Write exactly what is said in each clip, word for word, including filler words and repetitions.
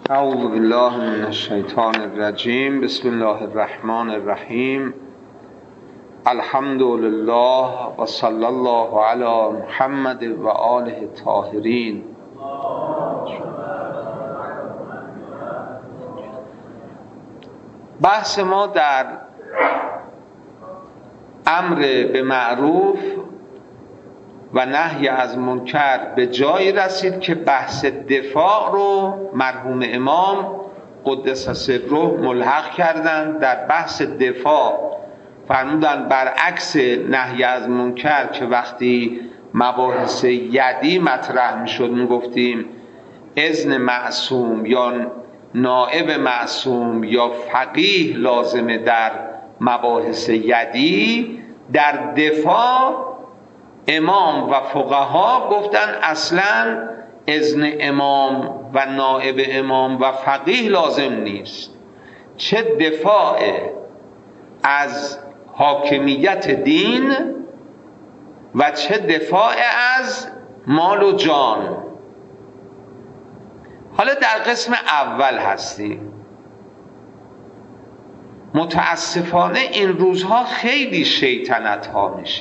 اعوذ بالله من الشیطان الرجیم. بسم الله الرحمن الرحیم. الحمد لله و صلی الله علی محمد و آله الطاهرین. بحث ما در امر به معروف و نهی از منکر به جایی رسید که بحث دفاع رو مرحوم امام قدس سره ملحق کردن. در بحث دفاع فرمودن برعکس نهی از منکر که وقتی مباحث یدی مطرح می شد می گفتیم اذن معصوم یا نائب معصوم یا فقیه لازمه در مباحث یدی، در دفاع امام و فقها گفتن اصلا اذن امام و نائب امام و فقیه لازم نیست. چه دفاع از حاکمیت دین و چه دفاع از مال و جان. حالا در قسم اول هستیم. متاسفانه این روزها خیلی شیطنت ها میشه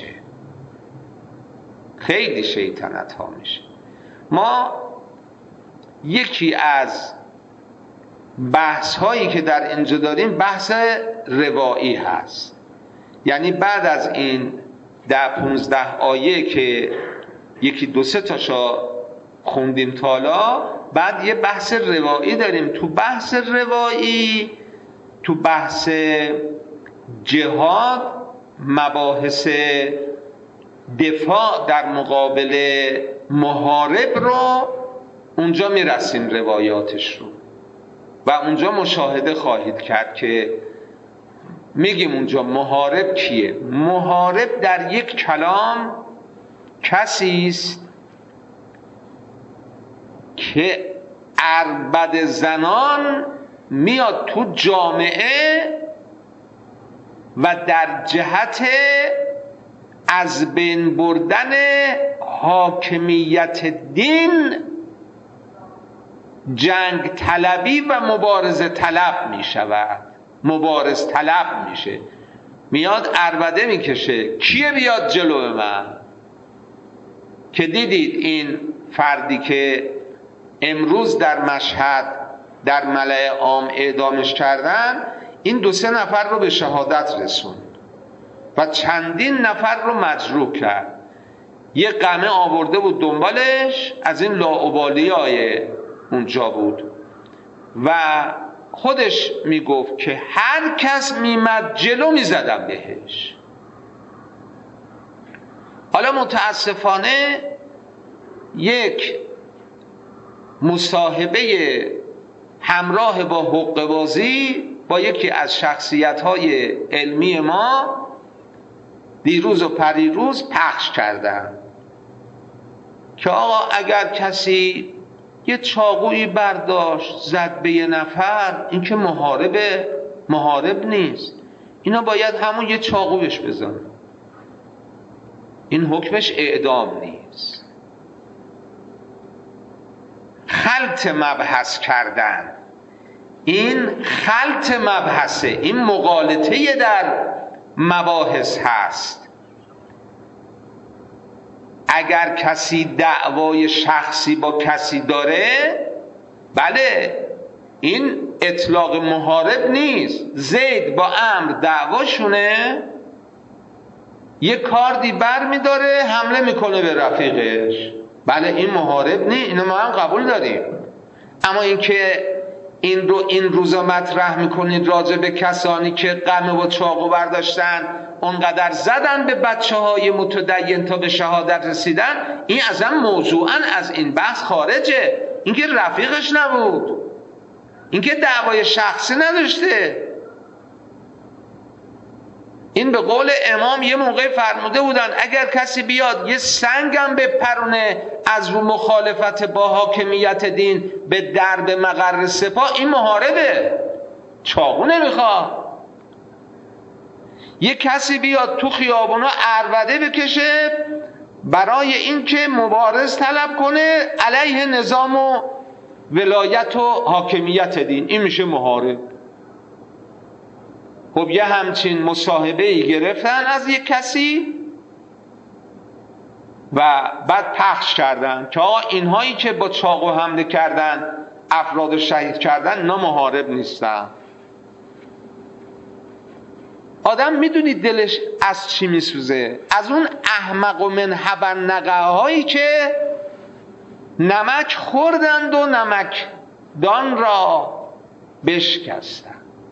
خیلی شیطنت ها میشه. ما یکی از بحث هایی که در اینجا داریم بحث روایی هست، یعنی بعد از این ده پونزده آیه که یکی دو سه تاشا خوندیم تالا، بعد یه بحث روایی داریم. تو بحث روایی، تو بحث جهاد، مباحث دفاع در مقابل محارب رو اونجا میرسیم روایاتش رو و اونجا مشاهده خواهید کرد که میگیم اونجا محارب کیه. محارب در یک کلام کسی است که اربد زنان میاد تو جامعه و در جهت از بین بردن حاکمیت دین جنگ طلبی و مبارزه طلب می شود، مبارز طلب میشه. میاد عربده میکشه کیه بیاد جلو من. که دیدید این فردی که امروز در مشهد در ملأ عام اعدامش کردن، این دو سه نفر رو به شهادت رسوند و چندین نفر رو مجروح کرد. یه قمه آورده بود دنبالش، از این لاابالیای اونجا بود و خودش میگفت که هر کس میمد جلو میزدم بهش. حالا متاسفانه یک مصاحبه همراه با حقه بازی با یکی از شخصیت‌های علمی ما دیروز و پریروز پخش کردن که آقا اگر کسی یه چاقویی برداشت زد به یه نفر، این که محاربه محارب نیست، اینا باید همون یه چاقو بهش بزنن، این حکمش اعدام نیست. خلط مبحث کردن، این خلط مبحثه، این مغالطه در مباحث هست. اگر کسی دعوای شخصی با کسی داره، بله این اطلاق محارب نیست. زید با عمرو دعواشونه، یه کاردی بر میداره حمله میکنه به رفیقش، بله این محارب نیست، اینو ما هم قبول داریم. اما اینکه این رو این روزا مطرح میکنید راجع به کسانی که قمه و چاقو برداشتن اونقدر زدن به بچه های متدین تا به شهادت رسیدن، این اصلا موضوعا از این بحث خارجه. اینکه رفیقش نبود، اینکه دعوای شخصی نداشته. این به قول امام یه موقع فرموده بودن اگر کسی بیاد یه سنگم به پرونه از رو مخالفت با حاکمیت دین به درب مقر سپاه، این محاربه، چاقو نمیخواد. یه کسی بیاد تو خیابونا عربده بکشه برای اینکه مبارز طلب کنه علیه نظام و ولایت و حاکمیت دین، این میشه محارب. خب یه همچین مصاحبه ای گرفتن از یک کسی و بعد پخش کردن که آقا اینهایی که با چاقو حمله کردن افراد شهید کردن اینا محارب نیستن. آدم میدونید دلش از چی میسوزه؟ از اون احمق و منحبرنقه هایی که نمک خوردند و نمک دان را بشکستند.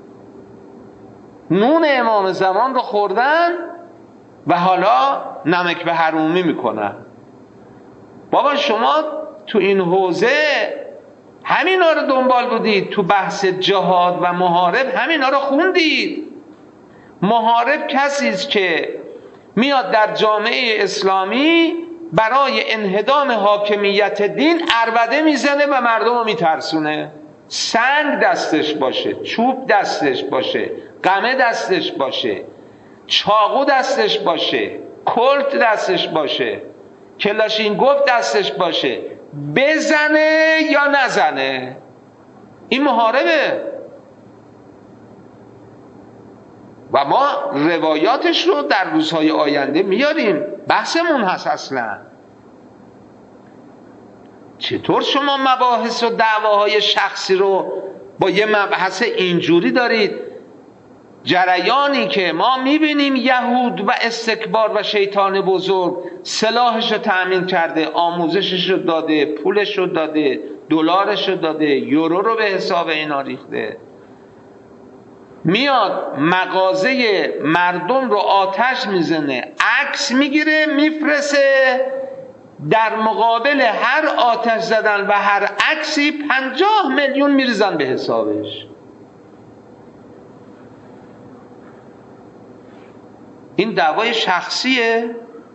نون امام زمان رو خوردن و حالا نمک به حرومی میکنن. بابا شما تو این حوزه همینا رو دنبال بودید، تو بحث جهاد و محارب همینا رو خوندید. محارب کسی است که میاد در جامعه اسلامی برای انهدام حاکمیت دین عربده میزنه و مردم رو میترسونه. سنگ دستش باشه، چوب دستش باشه، قمه دستش باشه، چاقو دستش باشه، کلت دستش باشه، کلاشینکوف دستش باشه، بزنه یا نزنه، این محاربه. و ما روایاتش رو در روزهای آینده میاریم، بحثمون هست. اصلا چطور شما مباحث و دعواهای شخصی رو با یه مبحث اینجوری دارید؟ جریانی که ما میبینیم یهود و استکبار و شیطان بزرگ سلاحش رو تأمین کرده، آموزشش رو داده، پولش رو داده، دلارش رو داده، یورو رو به حساب اینا ریخته، میاد مغازه مردم رو آتش میزنه، عکس میگیره میفرسه، در مقابل هر آتش زدن و هر عکسی پنجاه میلیون میریزن به حسابش. این دعوای شخصیه.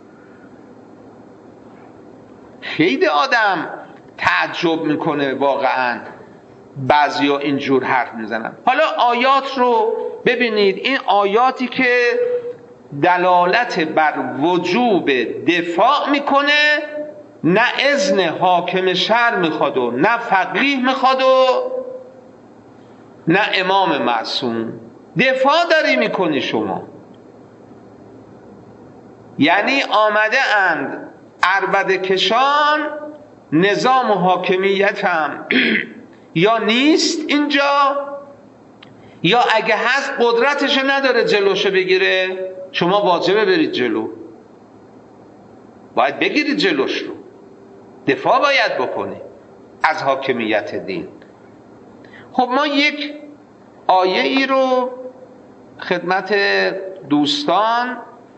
خیلی آدم تعجب میکنه واقعا بعضیا اینجور حرف میزنن. حالا آیات رو ببینید، این آیاتی که دلالت بر وجوب دفاع میکنه، نه اذن حاکم شهر میخواد و نه فقیه میخواد و نه امام معصوم. دفاع داری میکنی شما، یعنی آمده اند عربده کشان، نظام و حاکمیت هم یا نیست اینجا، یا اگه هست قدرتش نداره جلوشو بگیره. شما واجبه برید جلو، باید بگیرید جلوش رو، دفاع باید بکنی از حاکمیت دین. خب ما یک آیه ای رو خدمت دوستان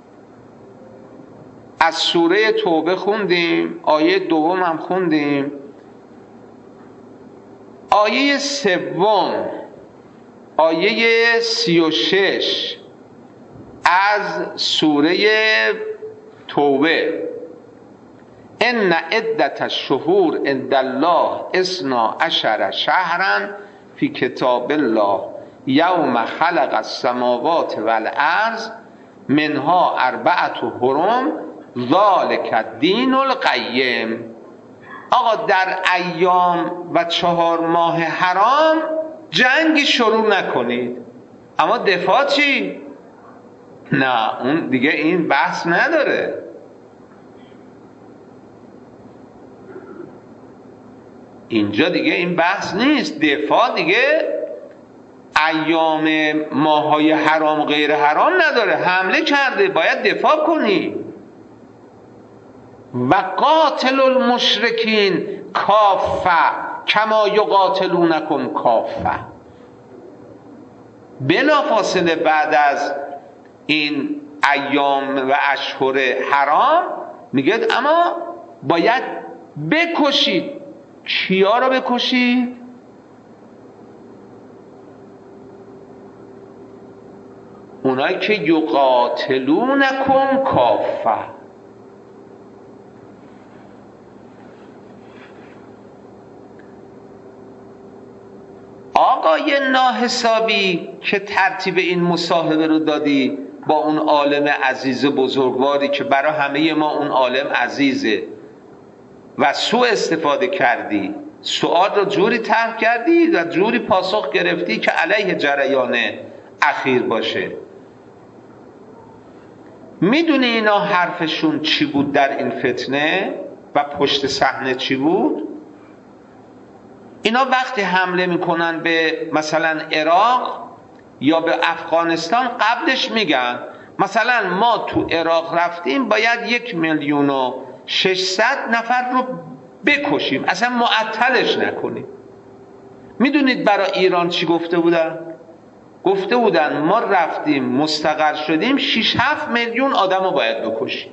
از سوره توبه خوندیم، آیه دوم هم خوندیم. آیه سوم، آیه سی و شش از سوره توبه: ان عدت الشهور عند الله اثنا عشر شهرا فی کتاب الله یوم خلق السماوات والارض منها اربعة حرم ذلک الدین القیم. آقا در ایام و چهار ماه حرام جنگی شروع نکنید. اما دفاع چی؟ نه، اون دیگه این بحث نداره. اینجا دیگه این بحث نیست. دفاع دیگه ایام ماهای حرام و غیر حرام نداره. حمله کرده باید دفاع کنی. و قاتل المشرکین کافه کما یقاتلونکم کافه. بلا فاصله بعد از این ایام و اشهر حرام میگه اما باید بکشید. کیا رو بکشید؟ اونایی که یقاتلونکم کافه. آقای ناحسابی که ترتیب این مصاحبه رو دادی با اون عالم عزیز بزرگواری که برای همه ما اون عالم عزیزه و سوء استفاده کردی، سوال رو جوری طرح کردی و جوری پاسخ گرفتی که علیه جریان اخیر باشه. میدونی اینا حرفشون چی بود در این فتنه و پشت صحنه چی بود؟ اینا وقتی حمله میکنن به مثلا عراق یا به افغانستان قبلش میگن مثلا ما تو عراق رفتیم باید یک میلیون و ششصد نفر رو بکشیم، اصلا معطلش نکنیم. میدونید برای ایران چی گفته بودن؟ گفته بودن ما رفتیم مستقر شدیم شش هفت میلیون آدم رو باید بکشیم.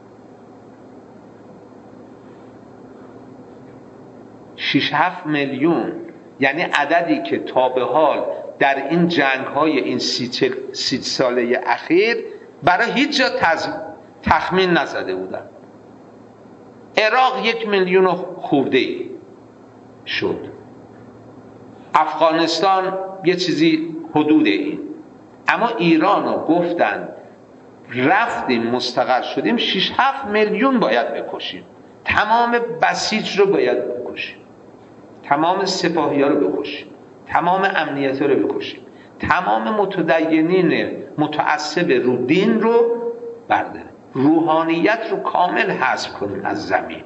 شش هفت میلیون یعنی عددی که تا به حال در این جنگ های این سی ساله اخیر برای هیچ جا تخمین نزده بودن. عراق یک میلیون خورده ای شد، افغانستان یه چیزی حدود این، اما ایران رو گفتن رفتیم مستقر شدیم شش هفت میلیون باید بکشیم، تمام بسیج رو باید بکشیم، تمام سپاهی ها رو بکشیم، تمام امنیت رو بکشیم، تمام متدینین متعصب رو دین رو برداریم، روحانیت رو کامل حذف کنیم از زمین.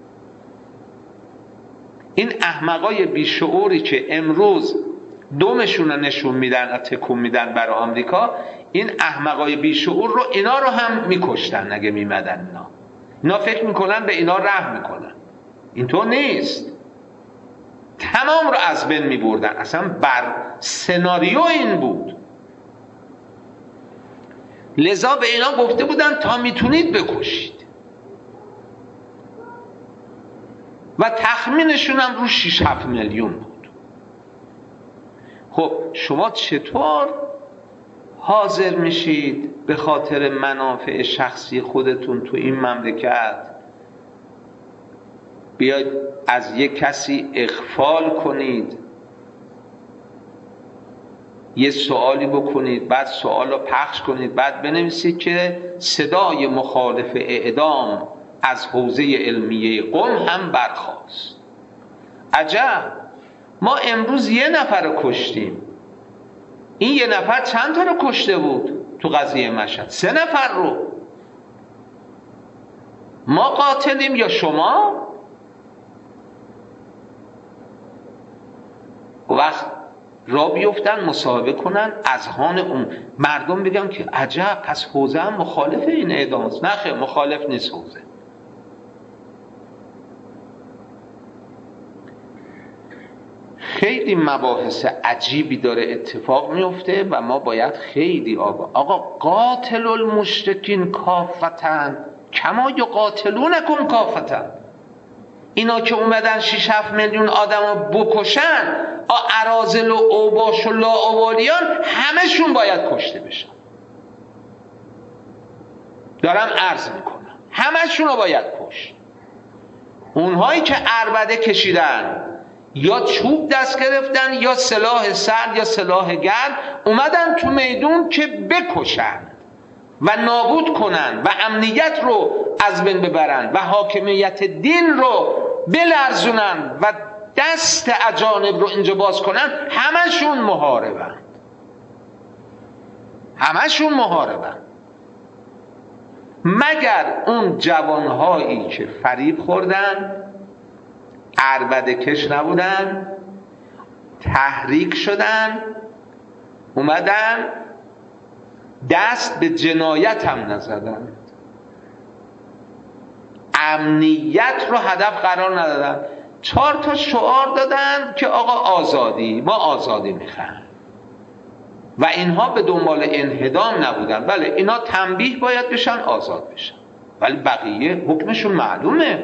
این احمقای بیشعوری که امروز دومشون رو نشون میدن و تکون میدن برای آمریکا، این احمقای بیشعور رو اینا رو هم میکشتن اگه میمدن. اینا اینا فکر میکنن به اینا رحم میکنن، اینطور نیست. تمام رو از بین میبردن، اصلا بر سناریو این بود. لذا به اینا گفته بودن تا میتونید بکشید و تخمینشون هم رو شش هفت میلیون بود. خب شما چطور حاضر میشید به خاطر منافع شخصی خودتون تو این مملکت بیاید از یک کسی اغفال کنید، یه سوالی بکنید، بعد سوال رو پخش کنید، بعد بنویسید که صدای مخالف اعدام از حوزه علمیه قم هم برخاست. عجب، ما امروز یه نفر رو کشتیم، این یه نفر چند تا رو کشته بود تو قضیه مشهد؟ سه نفر رو. ما قاتلیم یا شما؟ وقت را بیفتن مصاحبه کنن، اذهان اون مردم بگن که عجب، پس حوزه هم مخالف این اعدام است. نه خیر، مخالف نیست حوزه. خیلی مباحث عجیبی داره اتفاق میفته و ما باید خیلی آگاه. آقا قاتل المشرکین کافتن کما یقاتلونکم کافتن. اینا که اومدن شش هفت میلیون آدم رو بکشن، اراذل و اوباش و لاابالیان همشون باید کشته بشن. دارم عرض میکنم همشون رو باید کشت. اونهایی که عربده کشیدن، یا چوب دست گرفتن، یا سلاح سرد یا سلاح گرم، اومدن تو میدون که بکشن و نابود کنن و امنیت رو از بین ببرن و حاکمیت دین رو بلرزونن و دست اجانب رو اینجا باز کنن. همشون محاربن، همشون محاربن، مگر اون جوانهایی که فریب خوردن، عربده کش نبودن، تحریک شدن، اومدن دست به جنایت هم نزدن، امنیت رو هدف قرار ندادن، چهار تا شعار دادن که آقا آزادی، ما آزادی میخوایم و اینها به دنبال انهدام نبودن. بله اینا تنبیه باید بشن، آزاد بشن، ولی بقیه حکمشون معلومه.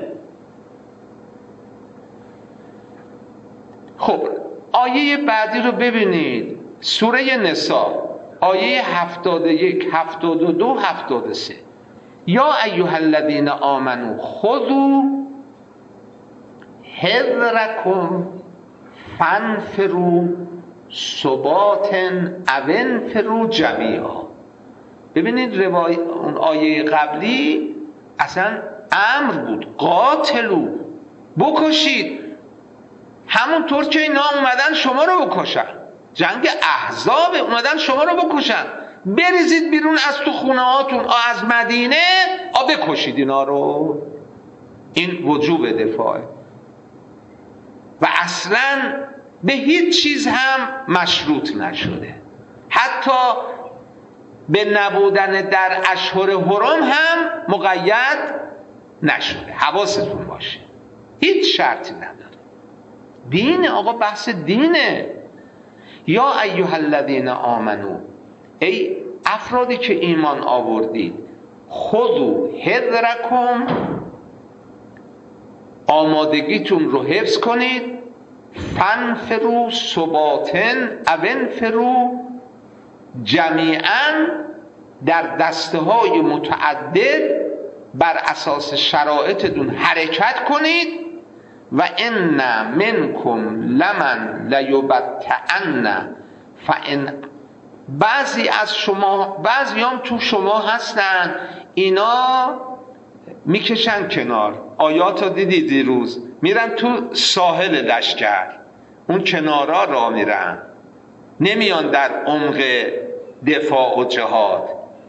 خب آیه بعدی رو ببینید، سوره نساء آیه هفتاد و یک، هفتاد و دو، هفتاد و سه. یا ایها الذین آمنوا خذوا حذرکم فانفروا ثبات او انفروا جمیعا. ببینید روای اون آیه قبلی اصلا امر بود، قاتلو، بکشید. همونطور که اینا اومدن شما رو بکشن، جنگ احزاب اومدن شما رو بکشن، بریزید بیرون از تو خونه هاتون از مدینه، آ بکشید اینا رو. این وجوب دفاعه و اصلا به هیچ چیز هم مشروط نشده، حتی به نبودن در اشهر حرم هم مقید نشده. حواستون باشه، هیچ شرطی نداره. دین آقا، بحث دینه. یا ایها الذین آمنو، ای افرادی که ایمان آوردید، خذوا حذرکم، آمادگیتون رو حفظ کنید، فانفروا ثباتن او انفروا جمیعا، در دسته های متعدد بر اساس شرایطتون حرکت کنید. و ان منکم لمن لیبطئن، فان، بعضی از شما، بعضی هم تو شما هستن اینا میکشن کنار. آیات رو دیدید دیروز، میرن تو ساحل لشکر، اون کنارا را میرن، نمیان در عمق دفاع و جهاد.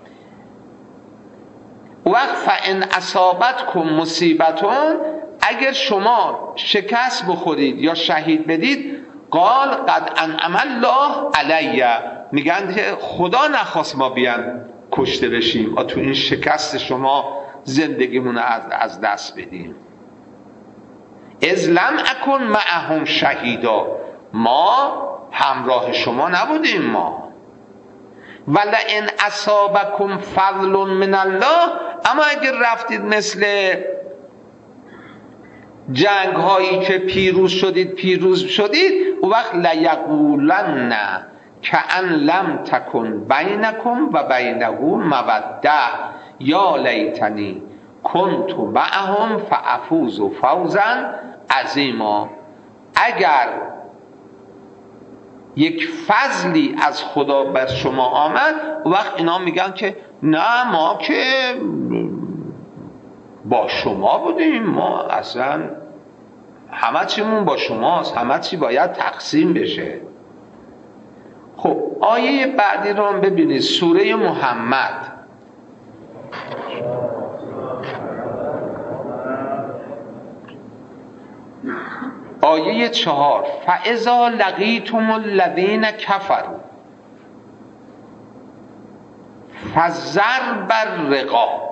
وقت فان اصابتکم مصیبتون، اگر شما شکست بخورید یا شهید بدید، قال قد انعم الله علی، میگن که خدا نخواست ما بیان کشته بشیم، تو این شکست شما زندگیمون از از دست بدیم. اذ لم اکن معهم شهیدا، ما همراه شما نبودیم. ما ولئن اصابکم فضل من الله، اما اگر رفتید مثل جنگ هایی که پیروز شدید پیروز شدید او وقت لیقولن کأن لم تکن بینکم و بینه موده یا لیتنی کنت معهم فافوز فوزا عظیما. اگر یک فضلی از خدا بر شما آمد، وقت اینا میگن که نه ما که با شما بودیم، ما اصلا همه چیمون با شماست، همه چی باید تقسیم بشه. خب آیه بعدی رو هم ببینید، سوره محمد آیه چهار، فاذا لقیتم الذین کفروا فضرب الرقاب،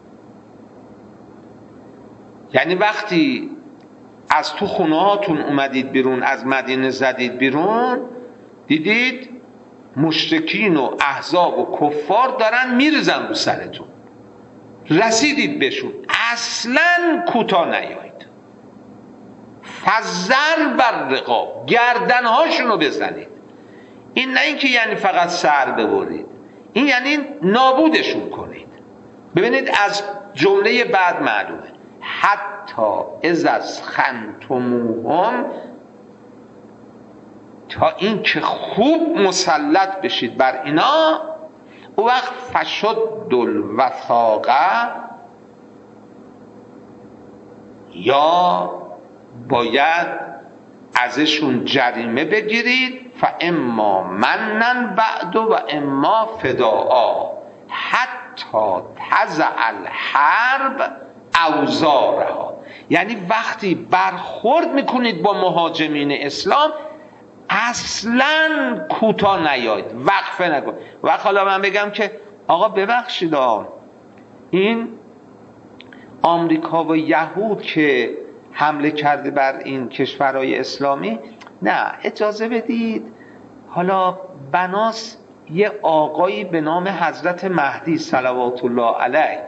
یعنی وقتی از تو خونه هاتون اومدید بیرون، از مدینه زدید بیرون، دیدید مشرکین و احزاب و کفار دارن میرزن رو سرتون، رسیدید بهشون، اصلا کوتاه نیایید، فضرب الرقاب، گردنهاشون رو بزنید. این نه اینکه یعنی فقط سر ببرید، این یعنی نابودشون کنید. ببینید از جمله بعد معلومه، حتی اذا اسخنتموهم، تا این که خوب مسلط بشید بر اینا، او وقت فشد الوثاقه، یا باید ازشون جریمه بگیرید، فاما منن بعد و اما فداء حتی تضع الحرب اوزارها. یعنی وقتی برخورد میکنید با مهاجمین اسلام، اصلا کوتاه نیایید، وقفه نکن. و حالا من بگم که آقا ببخشید، این آمریکا و یهود که حمله کرده بر این کشورهای اسلامی، نه اجازه بدید حالا بناس یه آقایی به نام حضرت مهدی صلوات الله علیه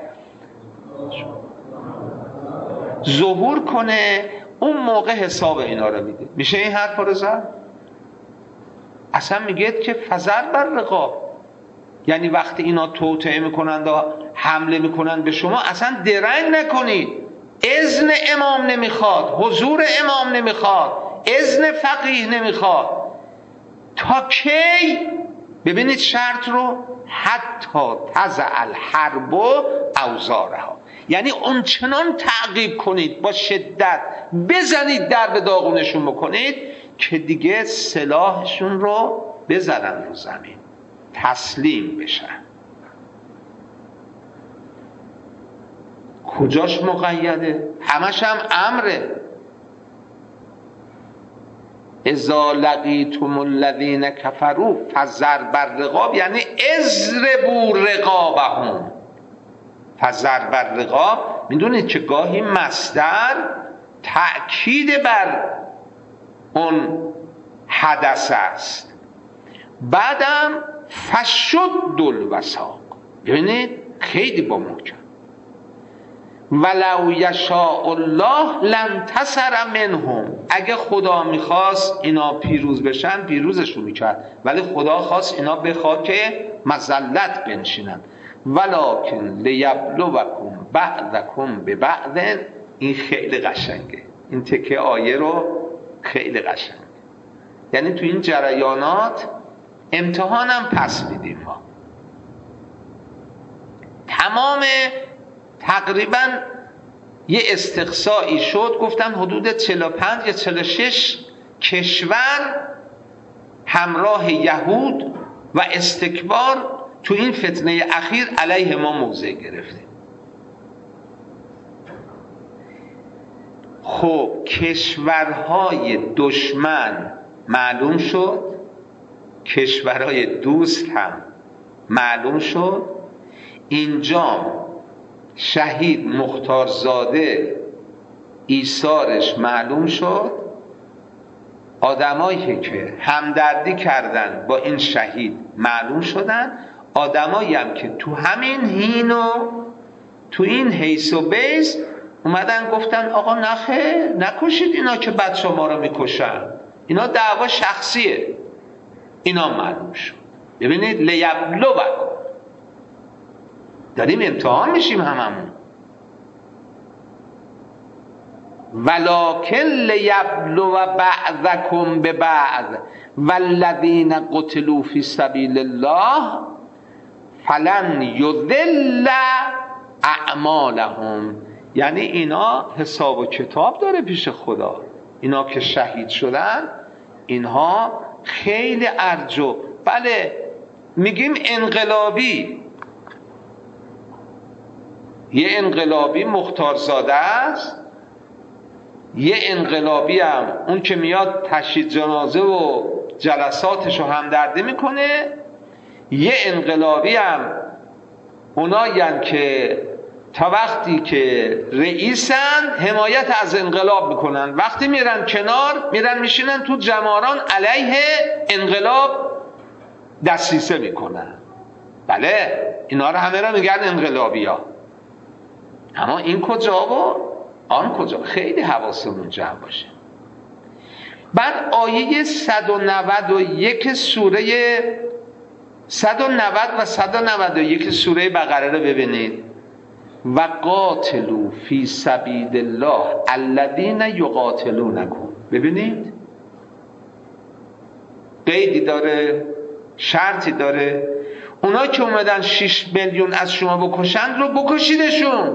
ظهور کنه، اون موقع حساب اینا رو میده. میشه این حرف رو زد؟ اصلا میگه که فضرب الرقاب، یعنی وقتی اینا توطئه میکنند و حمله میکنند به شما، اصلا درنگ نکنید. اذن امام نمیخواد، حضور امام نمیخواد، اذن فقیه نمیخواد. تا کی؟ ببینید شرط رو، حتی تضع الحرب اوزارها، یعنی اون چنان تعقیب کنید، با شدت بزنید، در به داغونشون بکنید که دیگه سلاحشون رو بزنن رو زمین، تسلیم بشن. کجاش مقیده؟ همش هم امره. اذا لقیتم الذین کفروا فضرب الرقاب، یعنی اضربوا رقابهم. فضرب الرقاب میدونید که گاهی مصدر تأکید بر اون حدث است. بعدم فشد الوثاق، ببینید خیلی با محکم. ولو یشاء الله لانتصر منهم، اگه خدا میخواست اینا پیروز بشن پیروزشون میکرد، ولی خدا خواست اینا به خاک مذلت بنشینن. ولکن لیبلوکم بعضکم ببعض. این خیلی قشنگه، این تکه آیه رو خیلی قشنگه. یعنی تو این جریانات امتحانم پس میدیم ما. تمام تقریبا یه استقصایی شد، گفتن حدود چهل و پنج یا چهل و شش کشور همراه یهود و استکبار تو این فتنه اخیر علیه ما موضع گرفته. خب کشورهای دشمن معلوم شد، کشورهای دوست هم معلوم شد. اینجا شهید مختارزاده ایثارش معلوم شد. آدمایی که همدردی کردن با این شهید معلوم شدن. آدمایی هم که تو همین هین و تو این حیث و بیس اومدن گفتن آقا نخه نکشید اینا که بچه ما رو میکشن، اینا دعوا شخصیه، اینا معلوم شد. ببینید لیبلوکم، داریم امتحان میشیم هممون. ولکن لیبلو بعضکم ببعض والذین قتلوا فی سبیل الله فلن یضل اعمالهم. یعنی اینا حساب و کتاب داره پیش خدا. اینا که شهید شدن اینها خیلی ارجو، بله میگیم انقلابی، یه انقلابی مختارزاده است، یه انقلابی هم اون که میاد تشییع جنازه و جلساتشو همدردی میکنه، یه انقلابی هم اونایین که تا وقتی که رئیسن حمایت از انقلاب میکنن، وقتی میرن کنار میرن میشینن تو جماران علیه انقلاب دسیسه میکنن. بله اینا رو همه را میگن انقلابی ها. اما این کجا و آن کجا؟ خیلی حواسمون جمع باشه. بعد آیه صد و نود و یک سوره صد و نود و صد و نود و یک سوره بقره رو ببینید. و قاتلوا فی سبیل الله الذین یقاتلونکم. ببینید قیدی داره، شرطی داره. اونا که اومدن شش میلیون از شما بکشند رو بکشیدشون.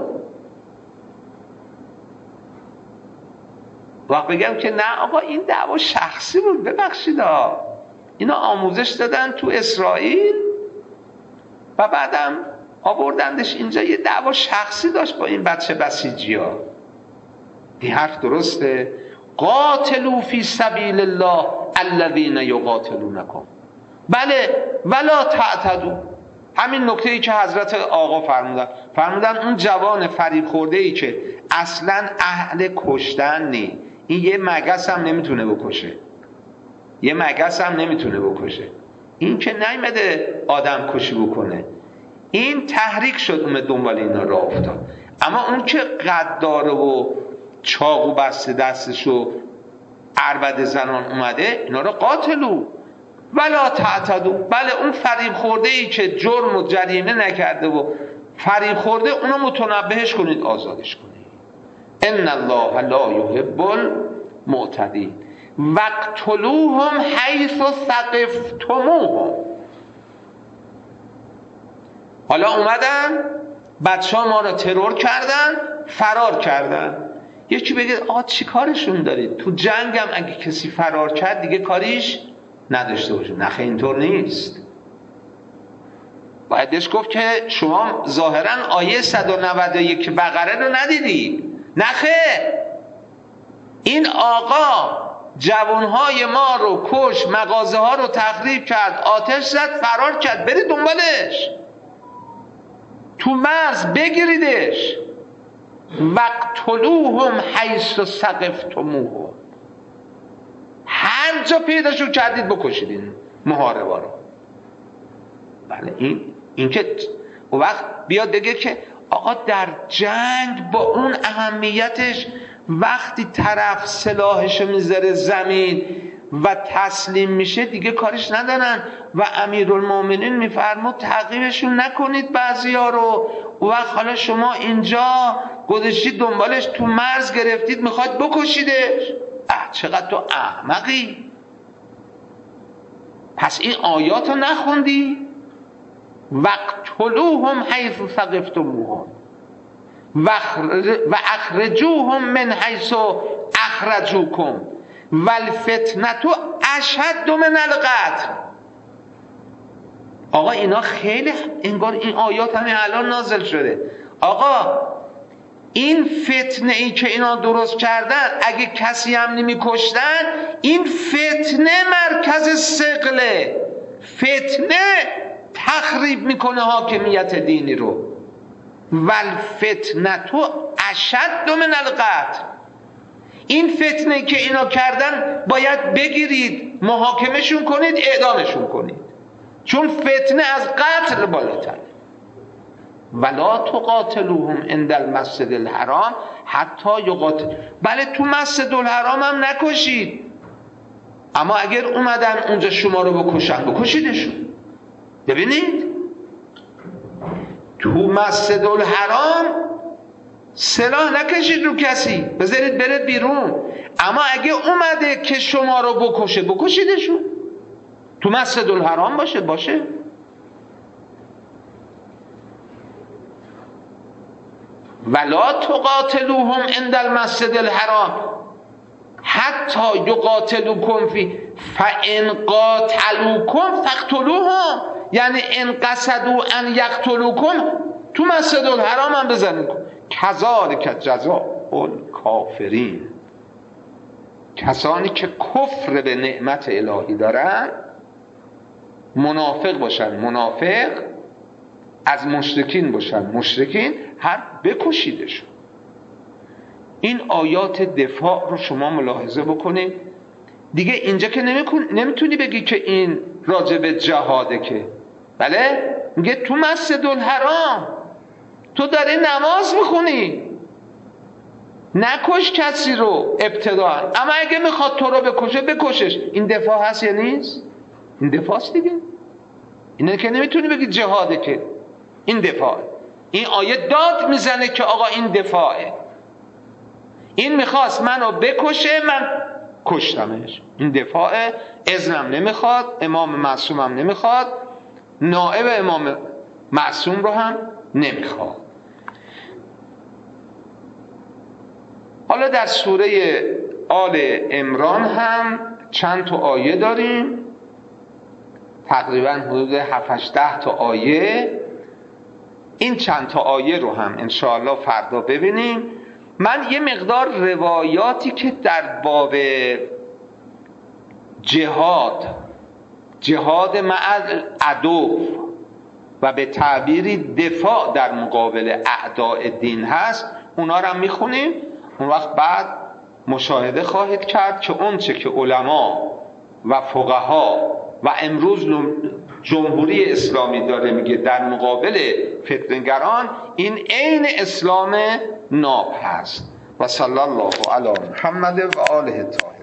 وقت بگم که نه آقا این دعوا شخصی بود، ببخشید ها، اینا آموزش دادن تو اسرائیل و بعدم آوردندش اینجا، یه دعوا شخصی داشت با این بچه بسیجی ها. این حرف درسته. قاتلوا فی سبیل الله الذین یقاتلونکم. بله ولا تعتدوا. همین نکته ای که حضرت آقا فرمودن فرمودن اون جوان فریب خورده ای که اصلا اهل کشتن نی، این یه مگس هم نمیتونه بکشه، یه مگس هم نمیتونه بکشه، این که نیامده آدم کشی بکنه، این تحریک شد اون دنبال اینا راه افتاد. اما اون که قد داره و چاقو بسته دستش و عربده زنان اومده، اینا رو قاتلو ولا تعتدوا. بله اون فریب خورده ای که جرم و جریمه نکرده و فریب خورده، اونو متنبهش کنید، آزادش کنید. ان الله لا یحب المعتدین وقتلوهم حیث ثقفتموهم. حالا اومدن بچه ها ما رو ترور کردن، فرار کردن. یکی بگه آقا چی کارشون دارید؟ تو جنگ هم اگه کسی فرار کرد دیگه کاریش نداشته باشه. نخه اینطور نیست. بایدش گفت که شما ظاهرا آیه صد و نود و یک بقره رو ندیدی. نخه این آقا جوانهای ما رو کش، مغازه ها رو تخریب کرد، آتش زد، فرار کرد. برید دنبالش، تو مرز بگیریدش. وقتلوهم حیث ثقفتموهم، هر جا پیداشو کردید بکشیدین محاربا رو. بله این این که اون وقت بیاد بگه که آقا در جنگ با اون اهمیتش وقتی طرف سلاحشو میذاره زمین و تسلیم میشه دیگه کارش ندارن و امیرالمومنین میفرمود تعقیبشون نکنید بعضیا رو. و حالا شما اینجا گذاشتید دنبالش، تو مرز گرفتید میخواید بکشیدش. اه چقدر تو احمقی. پس این آیات رو نخوندی؟ وقتلوهم حیث ثقفتموهم و اخرجوهم من حیث اخرجوکم والفتنة اشد من القتل. آقا اینا خیلی انگار این آیات همین الان نازل شده. آقا این فتنه ای که اینا درست کردن اگه کسی هم نمی کشتن، این فتنه مرکز ثقله. فتنه تخریب میکنه حاکمیت دینی رو. والفتنة اشد من القتل. این فتنه که اینا کردن باید بگیرید، محاکمشون کنید، اعدامشون کنید، چون فتنه از قتل بالاتر. ولا تقاتلوهم عند المسجد الحرام حتی یقاتل. بله تو مسجد الحرام هم نکشید، اما اگر اومدن اونجا شما رو بکشن بکشیدشون. ببینید تو مسجد الحرام سلاح نکشید رو کسی، بذارید بره بیرون. اما اگه اومده که شما رو بکشه بکشیدشون. تو مسجد الحرام باشه باشه. ولا تقاتلوهم عند المسجد الحرام حتی یقاتلوکم فی فان قاتلوکم فاقتلوهم، یعنی ان قصدوا ان یقتلوکم تو مسجد الحرام هم بزنید. کذالک جزاء الکافرین، کسانی که کفر به نعمت الهی دارن منافق باشن منافق، از مشرکین باشن مشرکین، هر بکشیدشون. این آیات دفاع رو شما ملاحظه بکنید دیگه. اینجا که نمیتونی بگی که این راجب جهاده، که بله میگه تو مسجد الحرام تو داری نماز میخونی، نکش کسی رو ابتداء، اما اگه میخواد تو رو بکشه بکشش. این دفاع هست یا نیست؟ این دفاع است دیگه. اینه که نمیتونی بگی جهاده، که این دفاع. این آیه داد میزنه که آقا این دفاعه. این میخواست منو بکشه، من کشتمش. این دفاعه. اذنم نمیخواد، امام معصومم نمیخواد، نائب امام معصوم رو هم نمیخواد. حالا در سوره آل عمران هم چند تا آیه داریم، تقریبا حدود هفت هشت تا آیه. این چند تا آیه رو هم انشاءالله فردا ببینیم. من یه مقدار روایاتی که در باب جهاد جهاد مع العدو و به تعبیری دفاع در مقابل اعداء دین هست، اونا رو هم میخونیم. اون وقت بعد مشاهده خواهید کرد که اون چه که علما و فقها و امروز جمهوری اسلامی داره میگه در مقابل فتنگران، این عین اسلام ناب هست. و صلی الله علی محمد و آله الطاهرین.